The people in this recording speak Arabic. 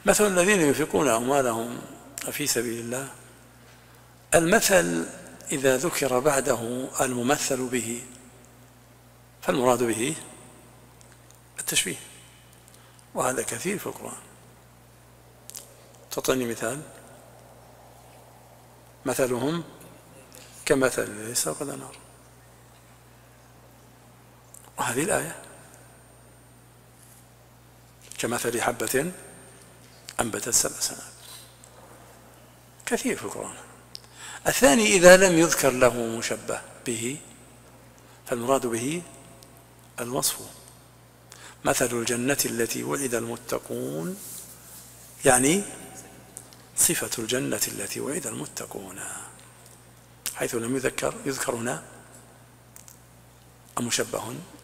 مثل الذين ينفقون أموالهم في سبيل الله، المثل إذا ذكر بعده الممثل به فالمراد به التشبيه، وهذا كثير في القرآن. تعطيني مثال. مثلهم كمثل الذي استوقد نار، وهذه الآية كمثل حبة أنبتت 7 سنابل، كثير في القرآن. الثاني إذا لم يذكر له مشبه به فالمراد به الوصف، مثل الجنة التي وعد المتقون، يعني صفة الجنة التي وعد المتقون، حيث لم يذكر هنا مشبه